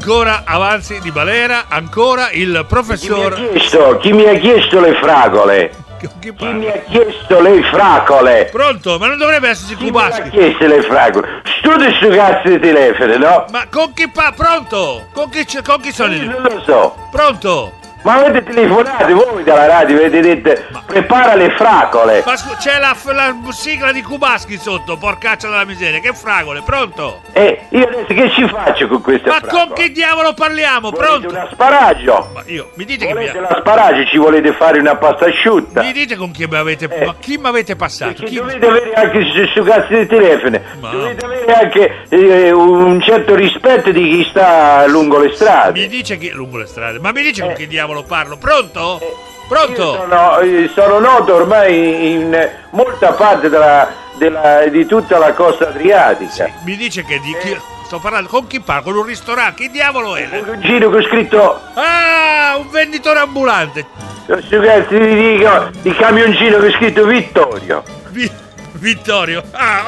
ancora Avanzi di Balera, ancora il professor... Chi mi ha chiesto le fragole? Chi Chi mi ha chiesto le fragole? Pronto? Ma non dovrebbe esserci Chi mi ha Cubaschi? chiesto le fragole? Studi sto cazzo di telefono, no? Ma con chi Pronto? Con chi sono? Io non lo so. Pronto? Ma avete telefonato voi dalla radio, avete detto prepara le fragole. Ma c'è la sigla di Cubaschi sotto, porcaccia della miseria, che fragole, pronto? Io adesso che ci faccio con queste Ma fragole? con che diavolo parliamo, Volete pronto? un asparaggio? Ma mi dite che Volete l'asparagio, ci volete fare una pasta asciutta? mi dite con chi mi avete ma chi mi avete passato? Perché Chi... dovete avere anche su cazzo di telefono, Ma- dovete avere anche un certo rispetto di chi sta lungo le strade. Mi dice che lungo le strade, ma mi dice con che diavolo parlo, pronto? Pronto? Io sono noto ormai in molta parte di tutta la costa adriatica. Mi dice che di chi sto parlando, con chi parlo? Con un ristorante? Che diavolo è? Un giro che ho scritto Ah, un venditore ambulante. su cazzo di camioncino che ho scritto Vittorio. Vittorio.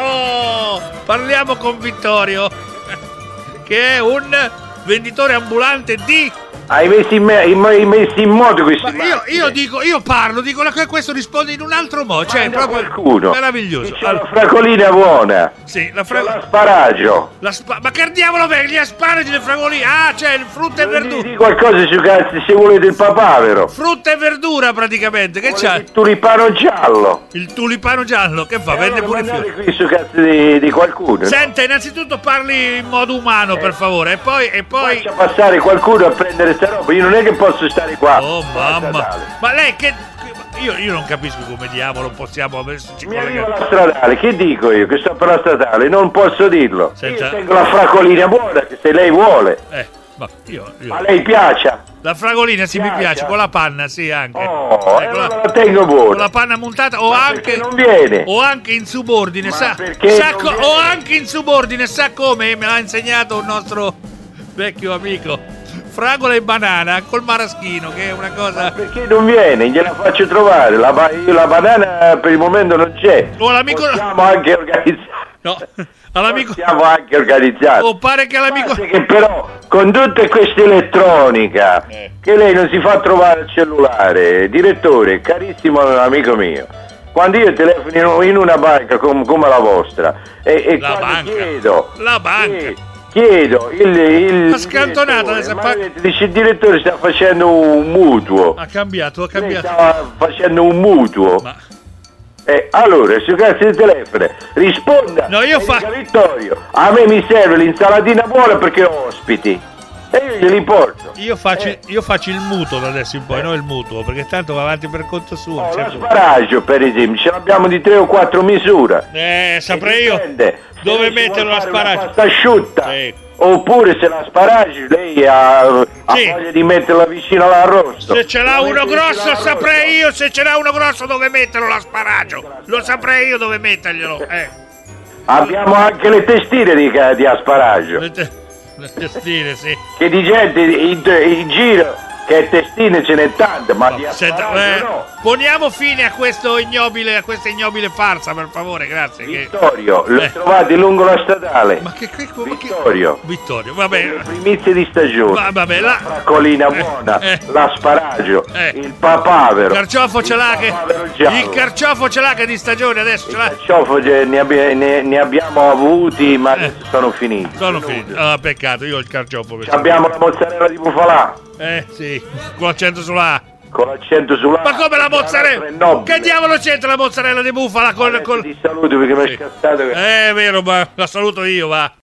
Parliamo con Vittorio, che è un venditore ambulante di... Hai messo in moto questi Ma io dico che questo risponde in un altro modo, cioè Manda proprio qualcuno. meraviglioso. C'è la fracolina buona. Sì, L'asparagio. ma che diavolo per gli asparagi, le fragoline? Ah, c'è il frutta e verdura. Di qualcosa su cazzo se volete il papavero. Frutta e verdura praticamente, che c'ha? Il tulipano giallo. Il tulipano giallo, che fa? Vende pure i fiori. Qui su cazzo di qualcuno. Senta, innanzitutto parli in modo umano, per favore, e poi... Faccia passare qualcuno a prendere sta roba, io non è che posso stare qua. Oh mamma, ma lei che... Io non capisco come diavolo possiamo averci Mi arriva la stradale, che dico io? Che sto per la stradale, non posso dirlo. Senta. Io tengo la fracolina buona, che se lei vuole. Ma io... A lei piace? La fragolina sì, mi Piace? piace, con la panna sì anche. Allora la tengo buona. Con la panna montata o Ma anche... perché non viene? O anche in subordine, Ma sa perché non viene? o anche in subordine, sa come me l'ha insegnato un nostro vecchio amico. Fragola e banana col maraschino, che è una cosa... Perché non viene? Gliela faccio trovare. La banana per il momento non c'è. O l'amico... Possiamo anche organizzare. No, all'amico... Possiamo anche organizzare. O pare che l'amico... Basta che però con tutta questa elettronica che lei non si fa trovare il cellulare, direttore, carissimo amico mio, quando io telefono in una banca come la vostra e La banca. chiedo La banca. chiedo il Ma scantonato dice il direttore sta facendo un mutuo. Ha cambiato. Lei stava facendo un mutuo. Ma... allora, su cazzo di telefono, risponda. No, io dica, Vittorio, a me mi serve l'insalatina buona perché ho ospiti. E io glieli porto. Io faccio il mutuo da adesso in poi, non il mutuo, perché tanto va avanti per conto suo. L'asparaggio, per esempio, ce l'abbiamo di 3 o 4 misure. Saprei io dove mettere l'asparaggio. Pasta asciutta. Sì. Oppure se l'asparaggio lei ha voglia di metterla vicino all'arrosto. Se ce l'ha uno grosso saprei io, se ce l'ha uno grosso dove metterlo l'asparaggio. Lo saprei io dove metterglielo. Abbiamo anche le testine di asparaggio. Le testine, sì. Che di gente in giro che testine ce n'è tante, ma di asparaggio no. Poniamo fine a questa ignobile farsa, per favore, grazie. Vittorio, lo trovate lungo la statale. Ma che Vittorio, vabbè. Le primizie di stagione. Vabbè, la fracolina buona, l'asparaggio, il papavero. Il carciofo ce l'ha che di stagione adesso ce l'ha. Il carciofo ne abbiamo avuti, ma adesso sono finiti. Peccato, io ho il carciofo. Abbiamo la mozzarella di bufalà. Sì, con l'accento sulla A. Con l'accento sulla A. Ma come la mozzarella? Che diavolo c'entra la mozzarella di bufala con... Ti saluto perché mi hai scazzato. È vero, ma la saluto io, va.